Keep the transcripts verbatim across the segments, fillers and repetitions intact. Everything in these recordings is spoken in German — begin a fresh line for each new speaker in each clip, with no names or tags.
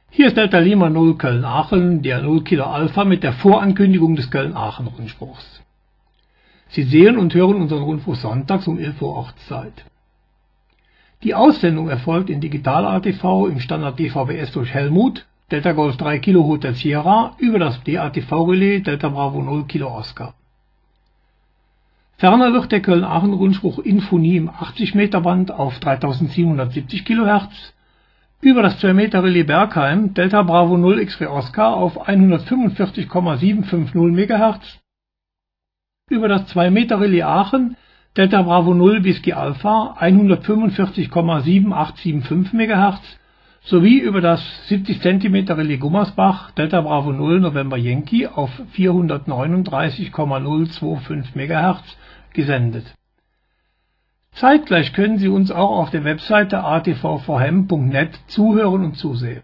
Hier ist Delta Lima null Köln-Aachen, der null Kilo Alpha mit der Vorankündigung des Köln-Aachen-Rundspruchs. Sie sehen und hören unseren Rundspruch sonntags um elf Uhr Ortszeit. Die Aussendung erfolgt in Digital-A T V im Standard D V B S durch Helmut, Delta Golf drei Kilo Hotel Sierra, über das D A T V-Relais Delta Bravo null Kilo Oscar. Ferner wird der Köln-Aachen-Rundspruch Infonie im achtzig Meter Band auf dreitausendsiebenhundertsiebzig Kilohertz, über das zwei Meter Relais Bergheim Delta Bravo null X-Ray Oscar auf hundertfünfundvierzig Komma siebenhundertfünfzig Megahertz, über das zwei Meter Relais Aachen Delta Bravo null Whisky Alpha hundertfünfundvierzig Komma achtundsiebzig Megahertz sowie über das siebzig Zentimeter Relais Gummersbach Delta Bravo null November Yankee auf vierhundertneununddreißig Komma null fünfundzwanzig Megahertz gesendet. Zeitgleich können Sie uns auch auf der Webseite a t v v m punkt net zuhören und zusehen.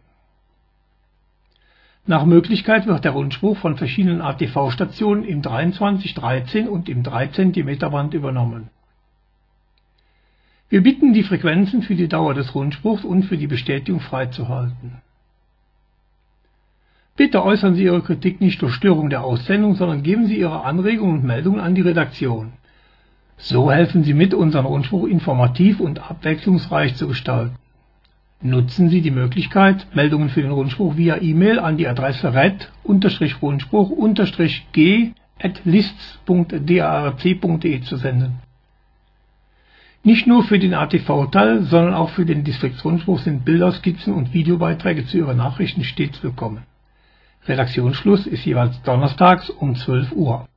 Nach Möglichkeit wird der Rundspruch von verschiedenen A T V-Stationen im dreiundzwanzig, dreizehn und im drei Zentimeter Band übernommen. Wir bitten, die Frequenzen für die Dauer des Rundspruchs und für die Bestätigung freizuhalten. Bitte äußern Sie Ihre Kritik nicht durch Störung der Aussendung, sondern geben Sie Ihre Anregungen und Meldungen an die Redaktion. So helfen Sie mit, unseren Rundspruch informativ und abwechslungsreich zu gestalten. Nutzen Sie die Möglichkeit, Meldungen für den Rundspruch via E-Mail an die Adresse red-rundspruch-g at lists punkt darc punkt de zu senden. Nicht nur für den A T V-Teil, sondern auch für den Distriktsrundspruch sind Bilder, Skizzen und Videobeiträge zu Ihren Nachrichten stets willkommen. Redaktionsschluss ist jeweils donnerstags um zwölf Uhr.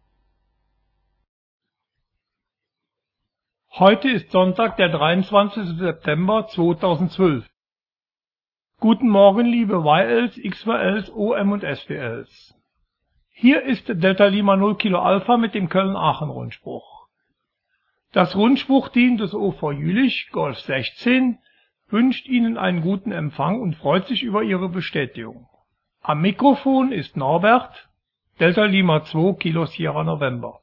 Heute ist Sonntag, der dreiundzwanzigste September zweitausendzwölf. Guten Morgen, liebe Y Ls, X Y Ls, O M und S W Ls. Hier ist Delta Lima null Kilo Alpha mit dem Köln-Aachen-Rundspruch. Das Rundspruchteam des O V Jülich, Golf sechzehn, wünscht Ihnen einen guten Empfang und freut sich über Ihre Bestätigung. Am Mikrofon ist Norbert, Delta Lima zwei Kilo Sierra November.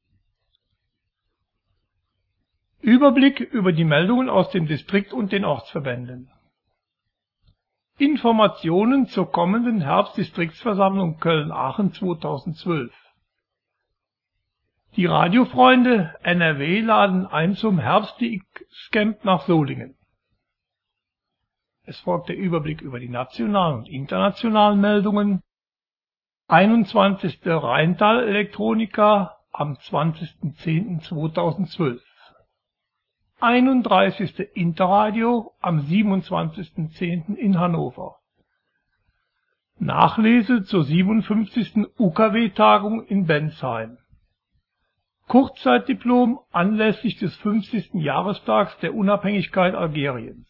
Überblick über die Meldungen aus dem Distrikt und den Ortsverbänden. Informationen zur kommenden Herbstdistriktsversammlung Köln-Aachen zweitausendzwölf. Die Radiofreunde N R W laden ein zum Herbstdistriktscamp nach Solingen. Es folgt der Überblick über die nationalen und internationalen Meldungen. einundzwanzigste Rheintal Elektronika am zwanzigsten zehnten zweitausendzwölf. einunddreißigste Interradio am siebenundzwanzigsten zehnten in Hannover. Nachlese zur siebenundfünfzigsten U K W-Tagung in Bensheim. Kurzzeitdiplom anlässlich des fünfzigsten Jahrestags der Unabhängigkeit Algeriens.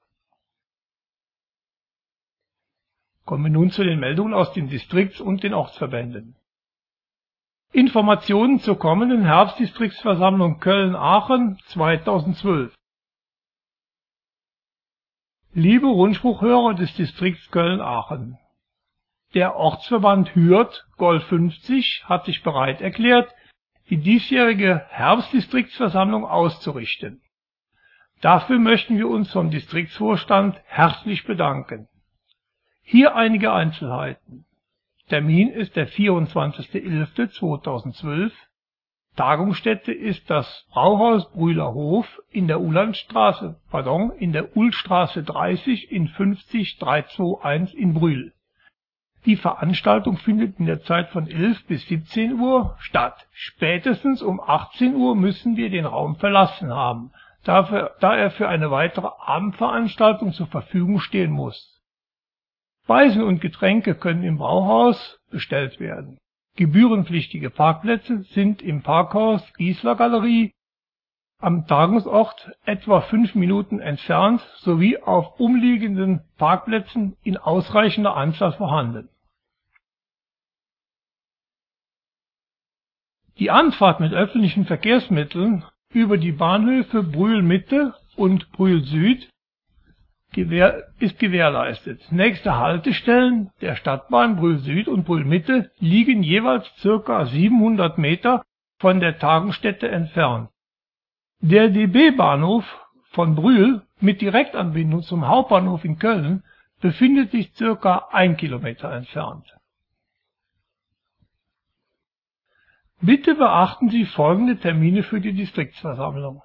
Kommen wir nun zu den Meldungen aus den Distrikts- und den Ortsverbänden. Informationen zur kommenden Herbstdistriktsversammlung Köln-Aachen zweitausendzwölf. Liebe Rundspruchhörer des Distrikts Köln-Aachen, der Ortsverband Hürth Golf fünfzig hat sich bereit erklärt, die diesjährige Herbstdistriktsversammlung auszurichten. Dafür möchten wir uns vom Distriktsvorstand herzlich bedanken. Hier einige Einzelheiten. Termin ist der vierundzwanzigste elfte zweitausendzwölf. Tagungsstätte ist das Brauhaus Brühler Hof in der Ulandstraße, pardon, in der Ullstraße dreißig in fünfzig dreihunderteinundzwanzig in Brühl. Die Veranstaltung findet in der Zeit von elf bis siebzehn Uhr statt. Spätestens um achtzehn Uhr müssen wir den Raum verlassen haben, dafür, da er für eine weitere Abendveranstaltung zur Verfügung stehen muss. Speisen und Getränke können im Brauhaus bestellt werden. Gebührenpflichtige Parkplätze sind im Parkhaus Giesler Galerie, am Tagungsort etwa fünf Minuten entfernt sowie auf umliegenden Parkplätzen in ausreichender Anzahl vorhanden. Die Anfahrt mit öffentlichen Verkehrsmitteln über die Bahnhöfe Brühl Mitte und Brühl Süd Gewähr, ist gewährleistet. Nächste Haltestellen der Stadtbahn Brühl Süd und Brühl Mitte liegen jeweils ca. siebenhundert Meter von der Tagungsstätte entfernt. Der D B-Bahnhof von Brühl mit Direktanbindung zum Hauptbahnhof in Köln befindet sich circa ein Kilometer entfernt. Bitte beachten Sie folgende Termine für die Distriktsversammlung.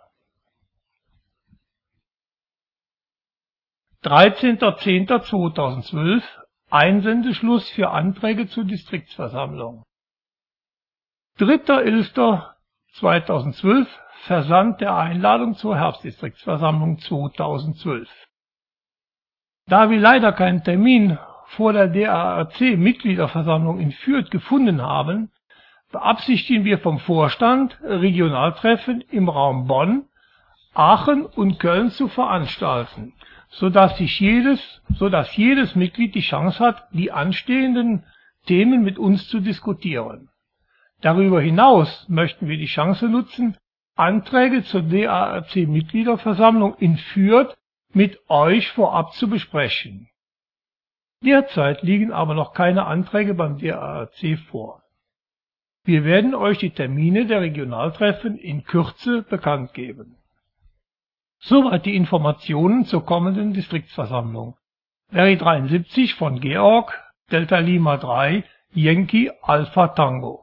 dreizehnter zehnter zweitausendzwölf Einsendeschluss für Anträge zur Distriktsversammlung. dritter elfter zweitausendzwölf Versand der Einladung zur Herbstdistriktsversammlung zweitausendzwölf. Da wir leider keinen Termin vor der D A R C-Mitgliederversammlung in Fürth gefunden haben, beabsichtigen wir vom Vorstand, Regionaltreffen im Raum Bonn, Aachen und Köln zu veranstalten, sodass sich jedes, sodass jedes Mitglied die Chance hat, die anstehenden Themen mit uns zu diskutieren. Darüber hinaus möchten wir die Chance nutzen, Anträge zur D A R C-Mitgliederversammlung in Fürth mit euch vorab zu besprechen. Derzeit liegen aber noch keine Anträge beim D A R C vor. Wir werden euch die Termine der Regionaltreffen in Kürze bekannt geben. Soweit die Informationen zur kommenden Distriktsversammlung. Verry dreiundsiebzig von Georg, Delta Lima drei, Yankee Alpha Tango.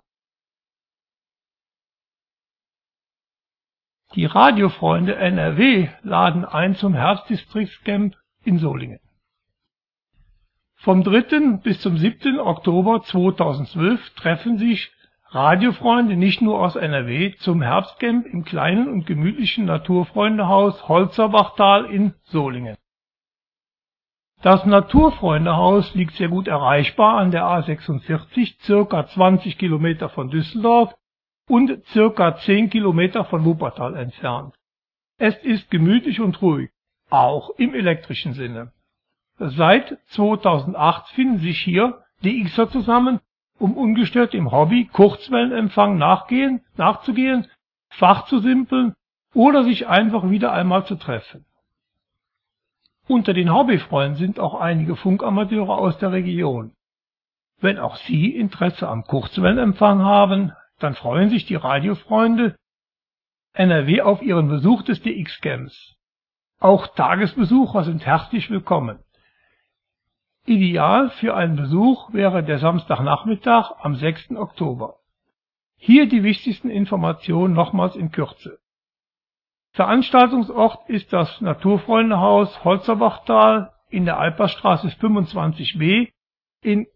Die Radiofreunde N R W laden ein zum Herbstdistriktscamp in Solingen. Vom dritten bis zum siebten Oktober zweitausendzwölf treffen sich Radiofreunde nicht nur aus N R W zum Herbstcamp im kleinen und gemütlichen Naturfreundehaus Holzerbachtal in Solingen. Das Naturfreundehaus liegt sehr gut erreichbar an der A sechsundvierzig, circa zwanzig Kilometer von Düsseldorf und circa zehn Kilometer von Wuppertal entfernt. Es ist gemütlich und ruhig, auch im elektrischen Sinne. Seit zweitausendacht finden sich hier D Xer zusammen, um ungestört dem Hobby Kurzwellenempfang nachgehen, nachzugehen, Fach zu simpeln oder sich einfach wieder einmal zu treffen. Unter den Hobbyfreunden sind auch einige Funkamateure aus der Region. Wenn auch Sie Interesse am Kurzwellenempfang haben, dann freuen sich die Radiofreunde N R W auf Ihren Besuch des D X-Camps. Auch Tagesbesucher sind herzlich willkommen. Ideal für einen Besuch wäre der Samstagnachmittag am sechsten Oktober. Hier die wichtigsten Informationen nochmals in Kürze. Veranstaltungsort ist das Naturfreundehaus Holzerbachtal in der Alperstraße fünfundzwanzig b in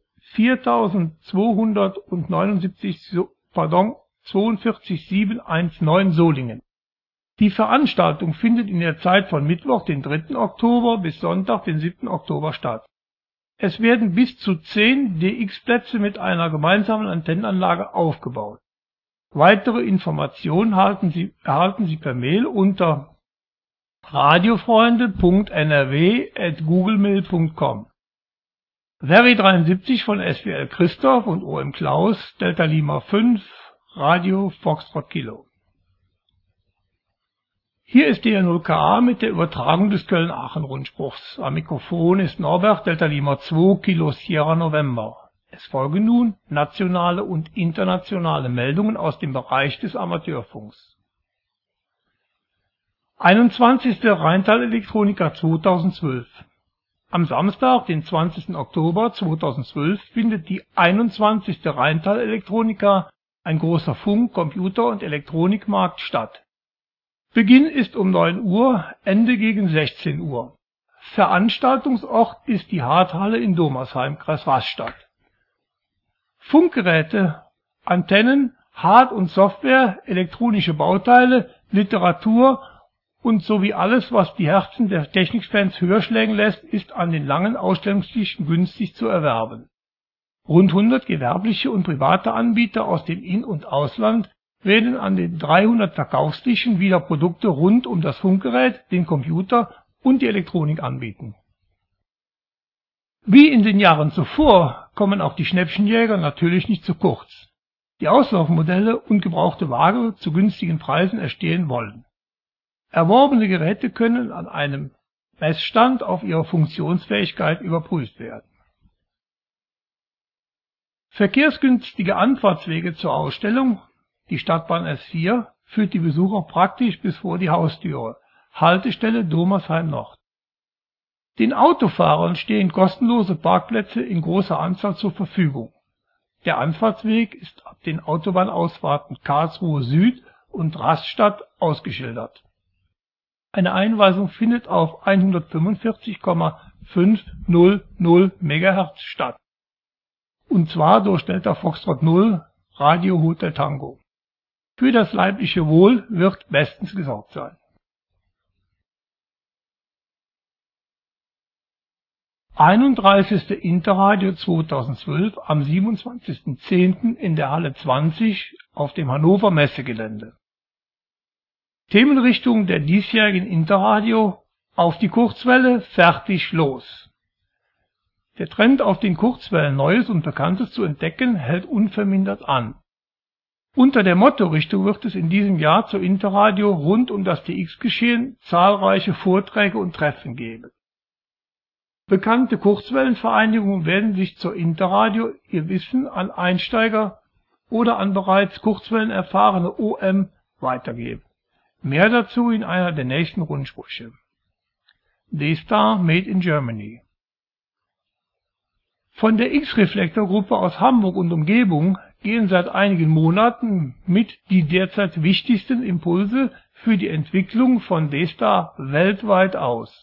vierzehntausendzweihundertneunundsiebzig, pardon, zweiundvierzig siebenhundertneunzehn Solingen. Die Veranstaltung findet in der Zeit von Mittwoch, den dritten Oktober bis Sonntag, den siebten Oktober statt. Es werden bis zu zehn D X-Plätze mit einer gemeinsamen Antennenanlage aufgebaut. Weitere Informationen erhalten Sie, erhalten Sie per Mail unter radiofreunde punkt n r w at googlemail punkt com. Verry dreiundsiebzig von S W L Christoph und O M Klaus, Delta Lima fünf, Radio Foxtrot Kilo. Hier ist D R null K A mit der Übertragung des Köln-Aachen-Rundspruchs. Am Mikrofon ist Norbert, Delta Lima zwei, Kilo Sierra November. Es folgen nun nationale und internationale Meldungen aus dem Bereich des Amateurfunks. einundzwanzigster Rheintal Elektronika zweitausendzwölf. Am Samstag, den zwanzigsten Oktober zweitausendzwölf, findet die einundzwanzigste Rheintal Elektronika, ein großer Funk-, Computer- und Elektronikmarkt, statt. Beginn ist um neun Uhr, Ende gegen sechzehn Uhr. Veranstaltungsort ist die Harthalle in Domersheim, Kreis Rastatt. Funkgeräte, Antennen, Hard- und Software, elektronische Bauteile, Literatur und sowie alles, was die Herzen der Technikfans höher schlägen lässt, ist an den langen Ausstellungstischen günstig zu erwerben. Rund hundert gewerbliche und private Anbieter aus dem In- und Ausland werden an den dreihundert Verkaufstischen wieder Produkte rund um das Funkgerät, den Computer und die Elektronik anbieten. Wie in den Jahren zuvor kommen auch die Schnäppchenjäger natürlich nicht zu kurz, die Auslaufmodelle und gebrauchte Ware zu günstigen Preisen erstehen wollen. Erworbene Geräte können an einem Messstand auf ihre Funktionsfähigkeit überprüft werden. Verkehrsgünstige Anfahrtswege zur Ausstellung, die Stadtbahn S vier, führt die Besucher praktisch bis vor die Haustüre, Haltestelle Domersheim Nord. Den Autofahrern stehen kostenlose Parkplätze in großer Anzahl zur Verfügung. Der Anfahrtsweg ist ab den Autobahnausfahrten Karlsruhe Süd und Rastatt ausgeschildert. Eine Einweisung findet auf hundertfünfundvierzig Komma fünfhundert Megahertz statt, und zwar durch Delta Foxtrot null Radio Hotel Tango. Für das leibliche Wohl wird bestens gesorgt sein. einunddreißigste Interradio zweitausendzwölf am siebenundzwanzigsten zehnten in der Halle zwanzig auf dem Hannover Messegelände. Themenrichtung der diesjährigen Interradio: Auf die Kurzwelle, fertig, los! Der Trend, auf den Kurzwellen Neues und Bekanntes zu entdecken, hält unvermindert an. Unter der Mottorichtung wird es in diesem Jahr zur Interradio rund um das T X-Geschehen zahlreiche Vorträge und Treffen geben. Bekannte Kurzwellenvereinigungen werden sich zur Interradio ihr Wissen an Einsteiger oder an bereits Kurzwellen erfahrene O M weitergeben. Mehr dazu in einer der nächsten Rundsprüche. D-Star Made in Germany. Von der X-Reflektor-Gruppe aus Hamburg und Umgebung gehen seit einigen Monaten mit die derzeit wichtigsten Impulse für die Entwicklung von D-Star weltweit aus.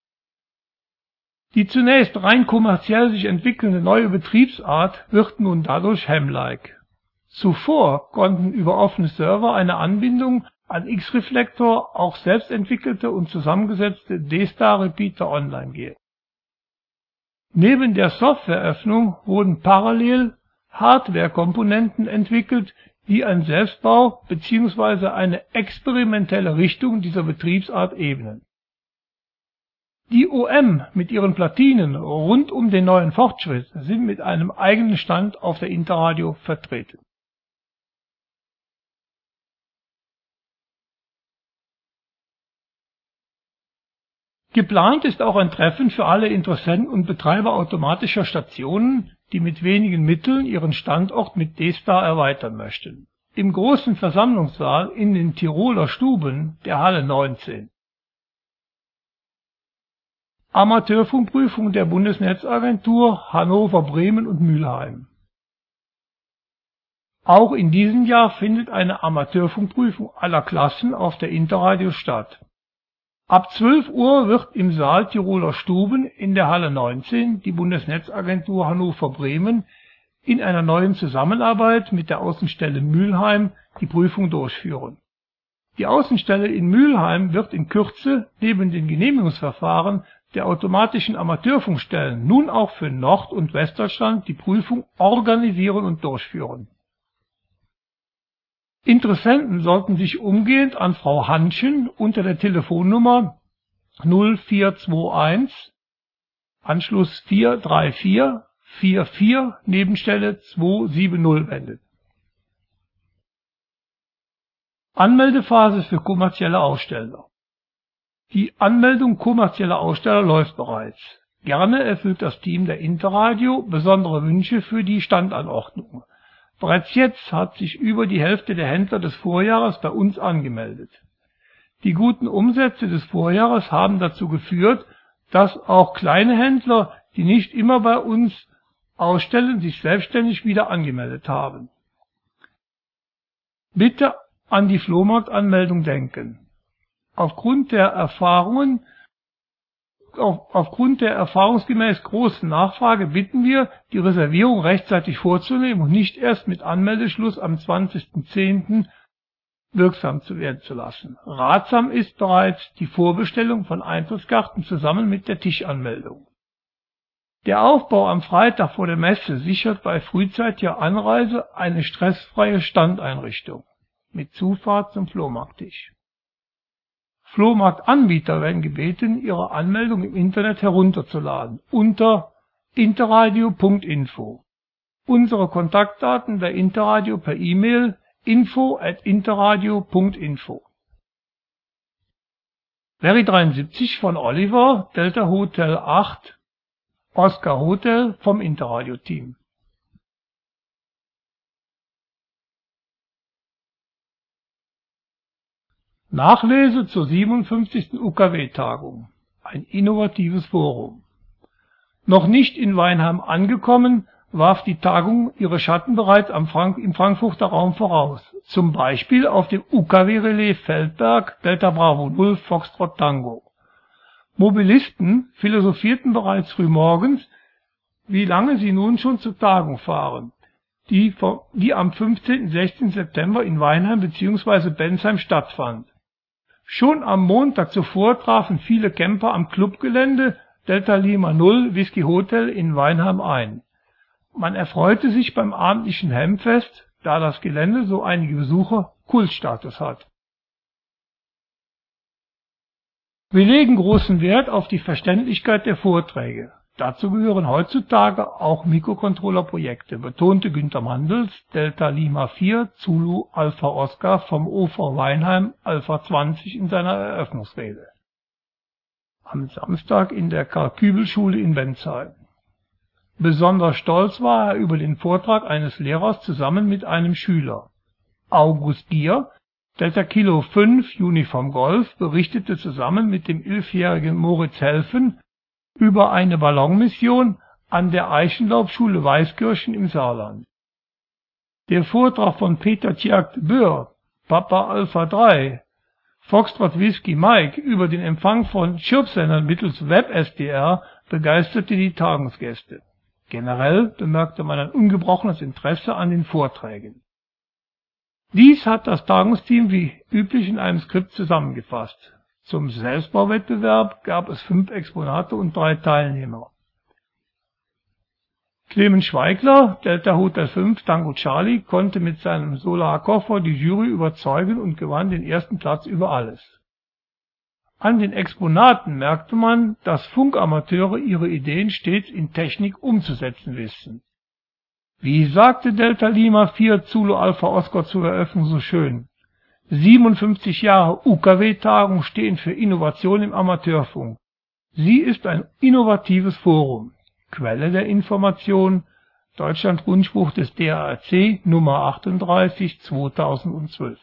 Die zunächst rein kommerziell sich entwickelnde neue Betriebsart wird nun dadurch Ham-like. Zuvor konnten über offene Server eine Anbindung an X-Reflektor auch selbst entwickelte und zusammengesetzte D-Star Repeater online gehen. Neben der Softwareöffnung wurden parallel Hardware-Komponenten entwickelt, die ein Selbstbau bzw. eine experimentelle Richtung dieser Betriebsart ebnen. Die O M mit ihren Platinen rund um den neuen Fortschritt sind mit einem eigenen Stand auf der Interradio vertreten. Geplant ist auch ein Treffen für alle Interessenten und Betreiber automatischer Stationen, die mit wenigen Mitteln ihren Standort mit D-Star erweitern möchten. Im großen Versammlungssaal in den Tiroler Stuben der Halle neunzehn. Amateurfunkprüfung der Bundesnetzagentur Hannover, Bremen und Mülheim. Auch in diesem Jahr findet eine Amateurfunkprüfung aller Klassen auf der Interradio statt. Ab zwölf Uhr wird im Saal Tiroler Stuben in der Halle neunzehn die Bundesnetzagentur Hannover-Bremen in einer neuen Zusammenarbeit mit der Außenstelle Mülheim die Prüfung durchführen. Die Außenstelle in Mülheim wird in Kürze neben den Genehmigungsverfahren der automatischen Amateurfunkstellen nun auch für Nord- und Westdeutschland die Prüfung organisieren und durchführen. Interessenten sollten sich umgehend an Frau Hanschen unter der Telefonnummer null vier zwei eins Anschluss vier drei vier vier vier Nebenstelle zwei sieben null wenden. Anmeldephase für kommerzielle Aussteller. Die Anmeldung kommerzieller Aussteller läuft bereits. Gerne erfüllt das Team der Interradio besondere Wünsche für die Standanordnung. Bereits jetzt hat sich über die Hälfte der Händler des Vorjahres bei uns angemeldet. Die guten Umsätze des Vorjahres haben dazu geführt, dass auch kleine Händler, die nicht immer bei uns ausstellen, sich selbstständig wieder angemeldet haben. Bitte an die Flohmarktanmeldung denken. Aufgrund der Erfahrungen, auf, aufgrund der erfahrungsgemäß großen Nachfrage bitten wir, die Reservierung rechtzeitig vorzunehmen und nicht erst mit Anmeldeschluss am zwanzigsten zehnten wirksam zu werden zu lassen. Ratsam ist bereits die Vorbestellung von Eintrittskarten zusammen mit der Tischanmeldung. Der Aufbau am Freitag vor der Messe sichert bei frühzeitiger Anreise eine stressfreie Standeinrichtung mit Zufahrt zum Flohmarkttisch. Flohmarktanbieter werden gebeten, ihre Anmeldung im Internet herunterzuladen unter interradio punkt info. Unsere Kontaktdaten der Interradio per E-Mail info at interradio punkt info. Very dreiundsiebzig von Oliver, Delta Hotel acht, Oscar Hotel vom Interradio-Team. Nachlese zur siebenundfünfzigsten U K W-Tagung. ein innovatives Forum. Noch nicht in Weinheim angekommen, warf die Tagung ihre Schatten bereits am Frank im Frankfurter Raum voraus, zum Beispiel auf dem U K W-Relais Feldberg Delta Bravo null Foxtrot Tango. Mobilisten philosophierten bereits frühmorgens, wie lange sie nun schon zur Tagung fahren, die, die am fünfzehnten und sechzehnten September in Weinheim bzw. Bensheim stattfand. Schon am Montag zuvor trafen viele Camper am Clubgelände Delta Lima null Whisky Hotel in Weinheim ein. Man erfreute sich beim abendlichen Hemmfest, da das Gelände so einige Besucher Kultstatus hat. Wir legen großen Wert auf die Verständlichkeit der Vorträge. Dazu gehören heutzutage auch Mikrocontroller-Projekte, betonte Günter Mandels, Delta Lima vier Zulu Alpha Oscar vom O V Weinheim Alpha zwanzig in seiner Eröffnungsrede am Samstag in der Karl-Kübel-Schule in Bensheim. Besonders stolz war er über den Vortrag eines Lehrers zusammen mit einem Schüler. August Gier, Delta Kilo fünf Uniform Golf, berichtete zusammen mit dem elfjährigen Moritz Helfen über eine Ballonmission an der Eichenlaubschule Weißkirchen im Saarland. Der Vortrag von Peter Tjerk de Boer, Papa Alpha drei, Foxtrot Whisky Mike über den Empfang von Chirpsendern mittels Web-S D R begeisterte die Tagungsgäste. Generell bemerkte man ein ungebrochenes Interesse an den Vorträgen. Dies hat das Tagungsteam wie üblich in einem Skript zusammengefasst. Zum Selbstbauwettbewerb gab es fünf Exponate und drei Teilnehmer. Clemens Schweigler, Delta Hotel fünf Tango Charlie, konnte mit seinem Solarkoffer die Jury überzeugen und gewann den ersten Platz über alles. An den Exponaten merkte man, dass Funkamateure ihre Ideen stets in Technik umzusetzen wissen. Wie sagte Delta Lima vier Zulu Alpha Oscar zur Eröffnung so schön: siebenundfünfzig Jahre U K W-Tagung stehen für Innovation im Amateurfunk. Sie ist ein innovatives Forum. Quelle der Information: Deutschland-Rundspruch des D A R C Nummer achtunddreißig zweitausendzwölf.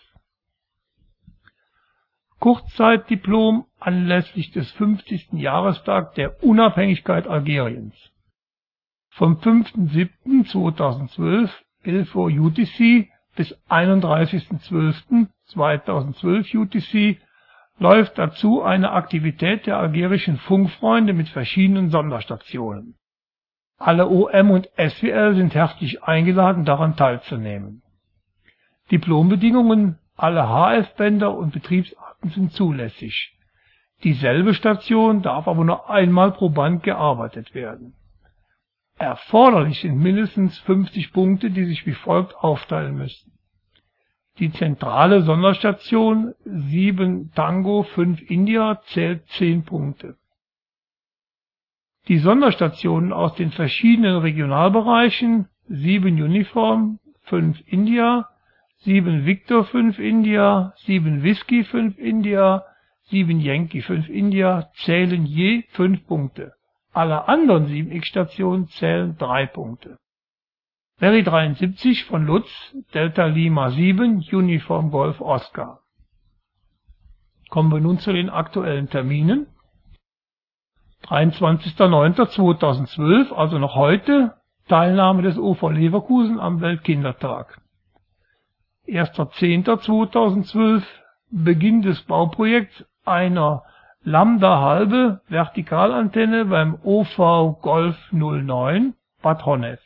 Kurzzeitdiplom anlässlich des fünfzigsten Jahrestags der Unabhängigkeit Algeriens. Vom fünften siebten zweitausendzwölf elf Uhr U T C bis einunddreißigsten zwölften zweitausendzwölf U T C läuft dazu eine Aktivität der algerischen Funkfreunde mit verschiedenen Sonderstationen. Alle O M und S W L sind herzlich eingeladen, daran teilzunehmen. Diplombedingungen: alle H F-Bänder und Betriebsarten sind zulässig. Dieselbe Station darf aber nur einmal pro Band gearbeitet werden. Erforderlich sind mindestens fünfzig Punkte, die sich wie folgt aufteilen müssen. Die zentrale Sonderstation sieben Tango fünf India zählt zehn Punkte. Die Sonderstationen aus den verschiedenen Regionalbereichen sieben Uniform fünf India, sieben Victor fünf India, sieben Whisky fünf India, sieben Yankee fünf India zählen je fünf Punkte. Alle anderen sieben X-Stationen zählen drei Punkte. Berry dreiundsiebzig von Lutz, Delta Lima sieben Uniform Golf Oscar. Kommen wir nun zu den aktuellen Terminen. dreiundzwanzigster neunter zweitausendzwölf, also noch heute, Teilnahme des O V Leverkusen am Weltkindertag. erster zehnter zweitausendzwölf, Beginn des Bauprojekts einer Lambda-halbe Vertikalantenne beim O V Golf null neun Bad Honnef.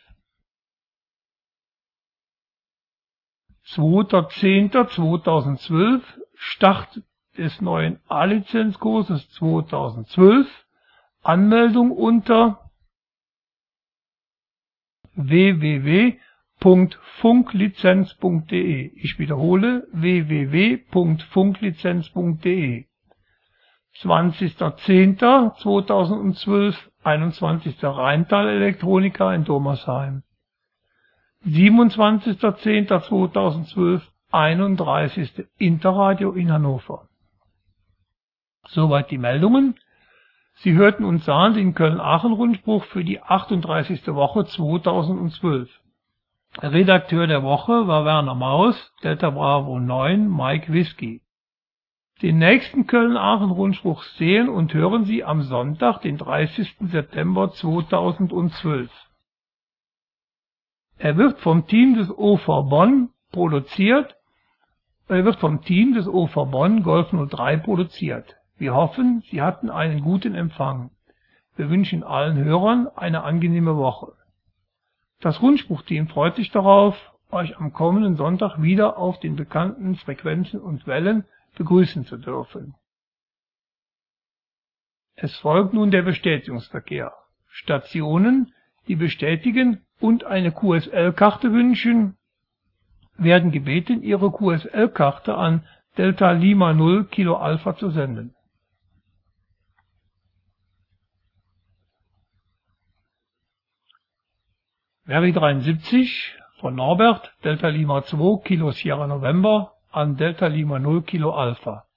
zweiter zehnter zweitausendzwölf, Start des neuen A-Lizenzkurses zweitausendzwölf, Anmeldung unter w w w punkt funklizenz punkt de. Ich wiederhole w w w punkt funklizenz punkt de. zwanzigster zehnter zweitausendzwölf, einundzwanzigster Rheintal Elektronika in Domersheim. siebenundzwanzigster zehnter zweitausendzwölf, einunddreißigster Interradio in Hannover. Soweit die Meldungen. Sie hörten und sahen den Köln-Aachen-Rundspruch für die achtunddreißigste Woche zweitausendzwölf. Redakteur der Woche war Werner Maus, Delta Bravo neun Mike Whisky. Den nächsten Köln-Aachen-Rundspruch sehen und hören Sie am Sonntag, den dreißigsten September zweitausendzwölf. Er wird vom Team des O V Bonn produziert. Er wird vom Team des O V Bonn Golf null drei produziert. Wir hoffen, Sie hatten einen guten Empfang. Wir wünschen allen Hörern eine angenehme Woche. Das Rundspruchteam freut sich darauf, euch am kommenden Sonntag wieder auf den bekannten Frequenzen und Wellen begrüßen zu dürfen. Es folgt nun der Bestätigungsverkehr. Stationen, die bestätigen und eine Q S L-Karte wünschen, werden gebeten, ihre Q S L-Karte an Delta Lima null Kilo Alpha zu senden. Verri dreiundsiebzig von Norbert, Delta Lima zwei Kilo Sierra November an Delta Lima null Kilo Alpha.